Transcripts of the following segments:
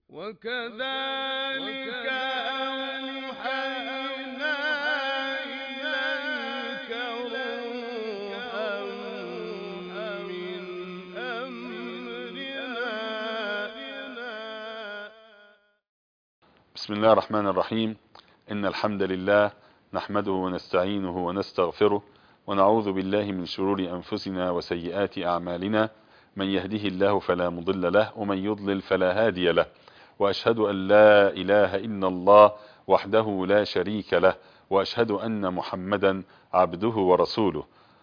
وكذلك أوحينا إليك روحا من أمرنا. بسم الله الرحمن الرحيم. إن الحمد لله نحمده ونستعينه ونستغفره ونعوذ بالله من شرور أنفسنا وسيئات أعمالنا. من يهده الله فلا مضل له ومن يضلل فلا هادي له، وأشهد أن لا إله إلا الله وحده لا شريك له، وأشهد أن محمدا عبده ورسوله.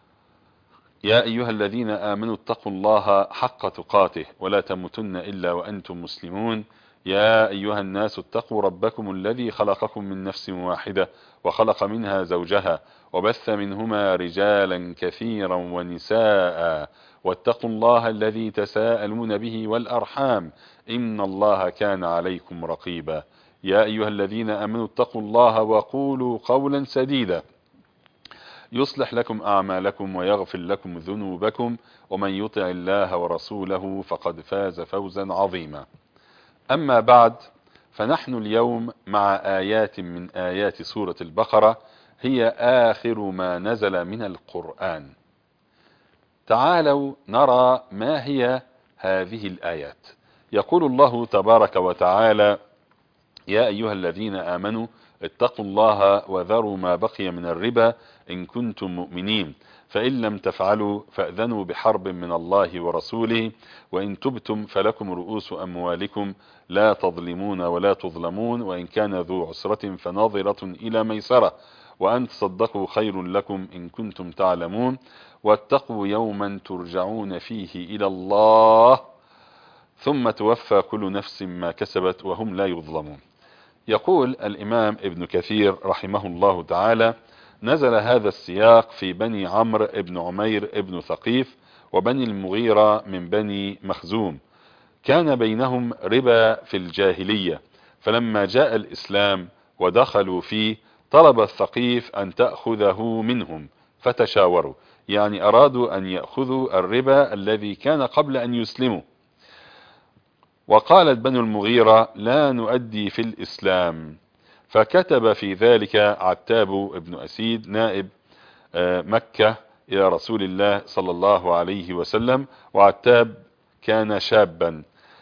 يا أيها الذين آمنوا اتقوا الله حق تقاته ولا تموتن إلا وأنتم مسلمون. يا أيها الناس اتقوا ربكم الذي خلقكم من نفس واحدة وخلق منها زوجها وبث منهما رجالا كثيرا ونساء، واتقوا الله الذي تساءلون به والأرحام إن الله كان عليكم رقيبا. يا أيها الذين آمنوا اتقوا الله وقولوا قولا سديدا يصلح لكم أعمالكم ويغفر لكم ذنوبكم، ومن يطع الله ورسوله فقد فاز فوزا عظيما. أما بعد، فنحن اليوم مع آيات من آيات سورة البقرة، هي آخر ما نزل من القرآن. تعالوا نرى ما هي هذه الآيات. يقول الله تبارك وتعالى: يا أيها الذين آمنوا اتقوا الله وذروا ما بقي من الربا إن كنتم مؤمنين، فإن لم تفعلوا فأذنوا بحرب من الله ورسوله، وإن تبتم فلكم رؤوس أموالكم لا تظلمون ولا تظلمون، وإن كان ذو عسرة فناظرة إلى ميسرة، وأن تصدقوا خير لكم إن كنتم تعلمون، واتقوا يوما ترجعون فيه إلى الله ثم توفى كل نفس ما كسبت وهم لا يظلمون. يقول الإمام ابن كثير رحمه الله تعالى: نزل هذا السياق في بني عمرو ابن عمير ابن ثقيف وبني المغيرة من بني مخزوم، كان بينهم ربا في الجاهلية، فلما جاء الإسلام ودخلوا فيه طلب الثقيف أن تأخذه منهم فتشاوروا، يعني أرادوا أن يأخذوا الربا الذي كان قبل أن يسلموا. وقالت بنو المغيرة: لا نؤدي في الإسلام. فكتب في ذلك عتاب ابن أسيد نائب مكة إلى رسول الله صلى الله عليه وسلم، وعتاب كان شابا،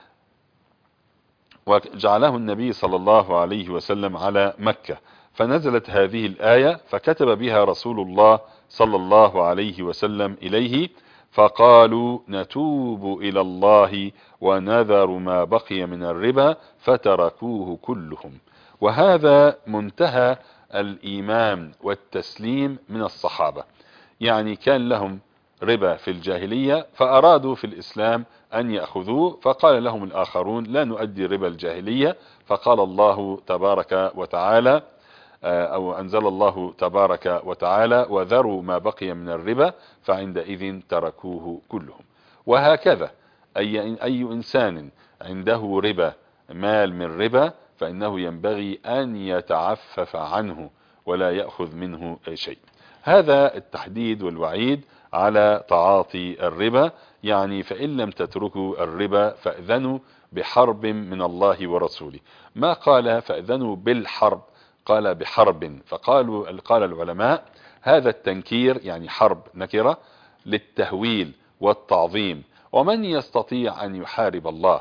وجعله النبي صلى الله عليه وسلم على مكة، فنزلت هذه الآية فكتب بها رسول الله صلى الله عليه وسلم إليه، فقالوا: نتوب إلى الله ونذر ما بقي من الربا، فتركوه كلهم. وهذا منتهى الإيمان والتسليم من الصحابة، يعني كان لهم ربا في الجاهلية فأرادوا في الإسلام أن يأخذوه، فقال لهم الآخرون: لا نؤدي ربا الجاهلية. فقال الله تبارك وتعالى، أو أنزل الله تبارك وتعالى: وذروا ما بقي من الربا، فعندئذ تركوه كلهم. وهكذا أي إنسان عنده ربا، مال من ربا، فإنه ينبغي أن يتعفف عنه ولا يأخذ منه شيء. هذا التحديد والوعيد على تعاطي الربا، يعني فإن لم تتركوا الربا فأذنوا بحرب من الله ورسوله. ما قال فأذنوا بالحرب، قال بحرب. قال العلماء: هذا التنكير يعني حرب نكرة للتهويل والتعظيم، ومن يستطيع أن يحارب الله؟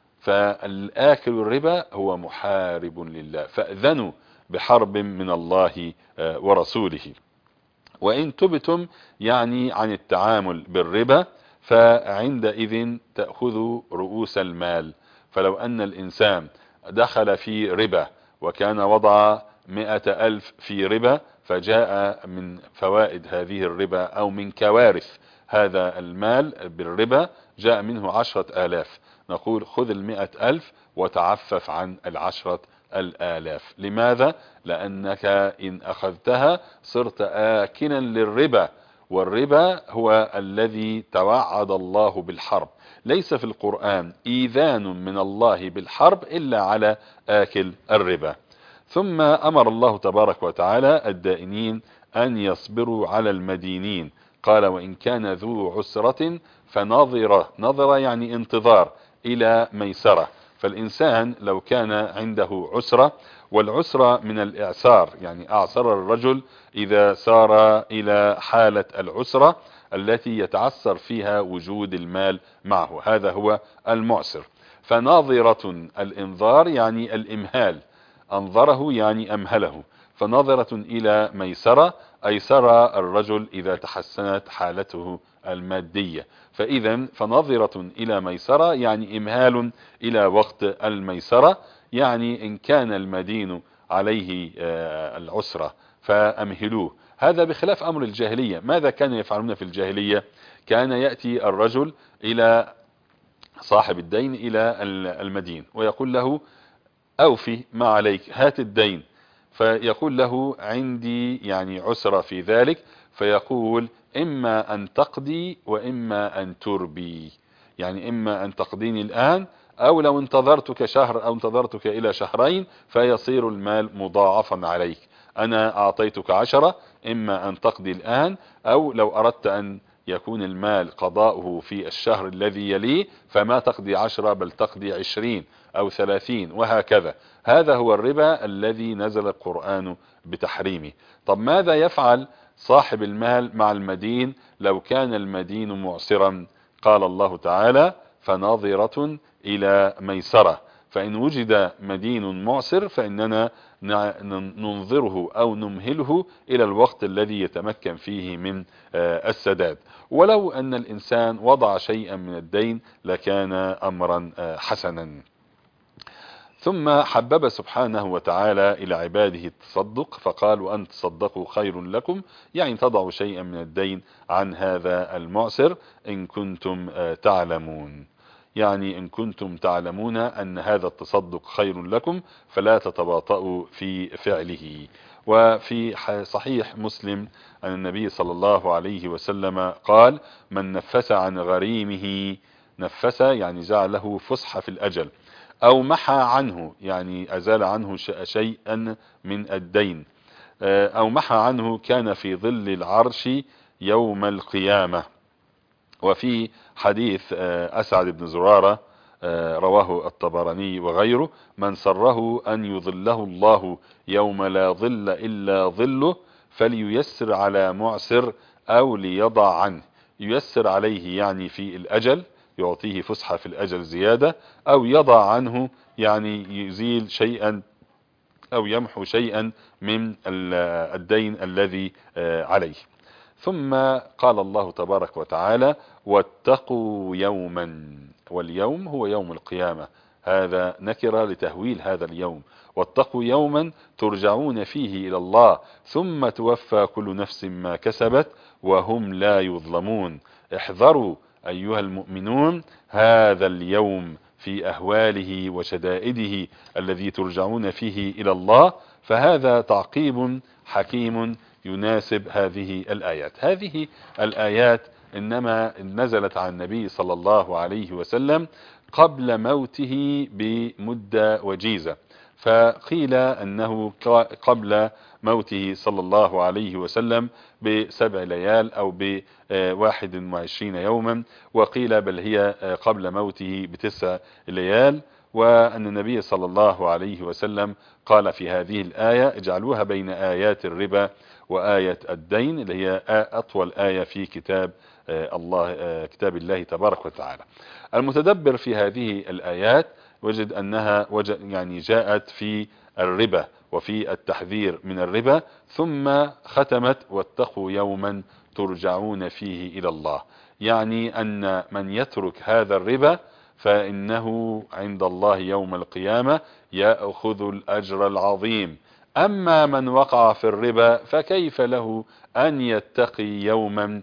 فالآكل الربا هو محارب لله، فأذنوا بحرب من الله ورسوله. وإن تبتم يعني عن التعامل بالربا، فعندئذ تأخذوا رؤوس المال. فلو أن الإنسان دخل في ربا وكان وضع 100,000 في ربا، فجاء من فوائد هذه الربا أو من كوارث هذا المال بالربا جاء منه 10,000، نقول: خذ 100,000 وتعفف عن 10,000. لماذا؟ لأنك إن أخذتها صرت آكلا للربا، والربا هو الذي توعد الله بالحرب. ليس في القرآن إيذان من الله بالحرب إلا على آكل الربا. ثم أمر الله تبارك وتعالى الدائنين أن يصبروا على المدينين، قال: وإن كان ذو عسرة فنظرة، نظرة يعني انتظار، إلى ميسرة. فالإنسان لو كان عنده عسرة، والعسرة من الإعسار، يعني أعسر الرجل إذا سار إلى حالة العسرة التي يتعسر فيها وجود المال معه، هذا هو المعسر. فناظرة الإنظار يعني الإمهال، أنظره يعني أمهله، فناظرة إلى ميسرة، أيسر الرجل إذا تحسنت حالته المادية. فإذا فناظرة إلى ميسرة يعني إمهال إلى وقت الميسرة، يعني إن كان المدين عليه العسرة فأمهلوه. هذا بخلاف أمر الجاهلية. ماذا كانوا يفعلون في الجاهلية؟ كان يأتي الرجل إلى صاحب الدين إلى المدين ويقول له أوفي ما عليك، هات الدين. فيقول له عندي يعني عسرة في ذلك، فيقول إما أن تقضي وإما أن تربي، يعني إما أن تقضيني الآن، أو لو انتظرتك شهر أو انتظرتك إلى شهرين فيصير المال مضاعفا عليك. أنا أعطيتك 10، إما أن تقضي الآن، أو لو أردت أن يكون المال قضاؤه في الشهر الذي يليه فما تقضي 10 بل تقضي 20 أو 30 وهكذا. هذا هو الربا الذي نزل القرآن بتحريمه. طب ماذا يفعل صاحب المال مع المدين لو كان المدين معسرا؟ قال الله تعالى فناظرة إلى ميسرة. فإن وجد مدين معسر فإننا ننظره أو نمهله إلى الوقت الذي يتمكن فيه من السداد. ولو أن الإنسان وضع شيئا من الدين لكان أمرا حسنا. ثم حبب سبحانه وتعالى إلى عباده التصدق، فقال وأن تصدقوا خير لكم، يعني تضعوا شيئا من الدين عن هذا المعسر إن كنتم تعلمون، يعني إن كنتم تعلمون أن هذا التصدق خير لكم فلا تتباطؤوا في فعله. وفي صحيح مسلم أن النبي صلى الله عليه وسلم قال من نفس عن غريمه، نفس يعني جعله فسحة في الأجل، أو محى عنه يعني أزال عنه شيئا من الدين، أو محى عنه كان في ظل العرش يوم القيامة. وفي حديث أسعد بن زرارة رواه الطبراني وغيره من سره أن يظله الله يوم لا ظل إلا ظله فلييسر على معسر أو ليضع عنه. ييسر عليه يعني في الأجل، يعطيه فسحة في الأجل زيادة، أو يضع عنه يعني يزيل شيئا أو يمحو شيئا من الدين الذي عليه. ثم قال الله تبارك وتعالى واتقوا يوما، واليوم هو يوم القيامة، هذا نكرة لتهويل هذا اليوم. واتقوا يوما ترجعون فيه إلى الله ثم توفى كل نفس ما كسبت وهم لا يظلمون. احذروا أيها المؤمنون هذا اليوم في أهواله وشدائده الذي ترجعون فيه إلى الله. فهذا تعقيب حكيم يناسب هذه الآيات. هذه الآيات إنما نزلت عن النبي صلى الله عليه وسلم قبل موته بمدة وجيزة، فقيل أنه قبل موته صلى الله عليه وسلم ب7 ليال أو ب21 يوما، وقيل بل هي قبل موته ب9 ليال. وأن النبي صلى الله عليه وسلم قال في هذه الآية اجعلوها بين آيات الربا وآية الدين، اللي هي أطول آية في كتاب الله تبارك وتعالى. المتدبر في هذه الآيات وجد أنها يعني جاءت في الربا وفي التحذير من الربا، ثم ختمت واتقوا يوما ترجعون فيه إلى الله، يعني أن من يترك هذا الربا فإنه عند الله يوم القيامة يأخذ الأجر العظيم. أما من وقع في الربا فكيف له أن يتقي يوما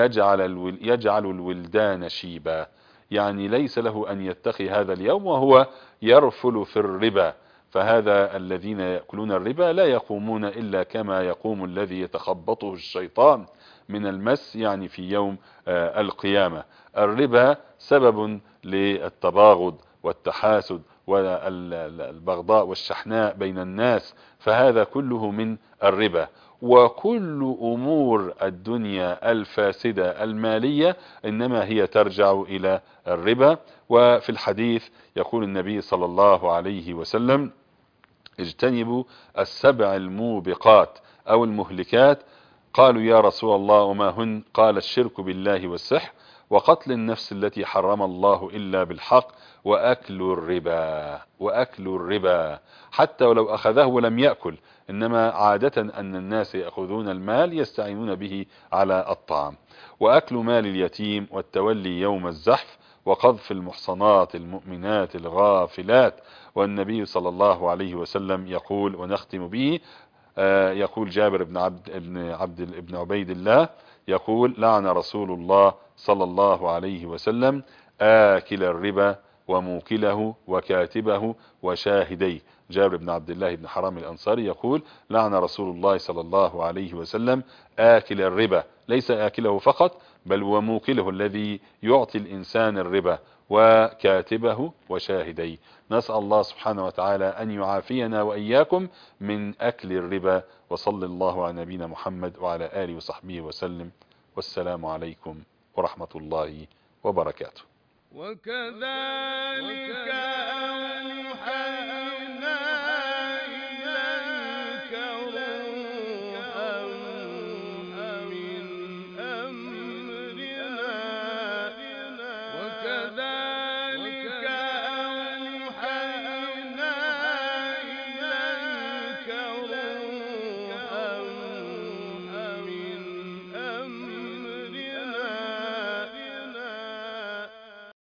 يجعل الولدان شيبا، يعني ليس له أن يتقي هذا اليوم وهو يرفل في الربا. فهذا الذين يأكلون الربا لا يقومون إلا كما يقوم الذي يتخبطه الشيطان من المس، يعني في يوم القيامة. الربا سبب للتباغض والتحاسد والبغضاء والشحناء بين الناس، فهذا كله من الربا. وكل أمور الدنيا الفاسدة المالية إنما هي ترجع إلى الربا. وفي الحديث يقول النبي صلى الله عليه وسلم: اجتنبوا السبع الموبقات أو المهلكات. قالوا: يا رسول الله وما هن؟ قال: الشرك بالله والسحر، وقتل النفس التي حرم الله إلا بالحق، وأكل الربا حتى ولو أخذه ولم يأكل، إنما عادة أن الناس يأخذون المال يستعينون به على الطعام، وأكل مال اليتيم، والتولي يوم الزحف، وقذف المحصنات المؤمنات الغافلات. والنبي صلى الله عليه وسلم يقول، ونختم به، يقول جابر بن عبيد الله يقول: لعن رسول الله صلى الله عليه وسلم آكل الربا وموكله وكاتبه وشاهديه. جابر بن عبد الله بن حرام الأنصاري يقول: لعن رسول الله صلى الله عليه وسلم آكل الربا، ليس آكله فقط بل وموكله الذي يعطي الإنسان الربا، وكاتبه وشاهديه. نسأل الله سبحانه وتعالى أن يعافينا وإياكم من أكل الربا. وصلى الله على نبينا محمد وعلى آله وصحبه وسلم، والسلام عليكم ورحمة الله وبركاته. وكذلك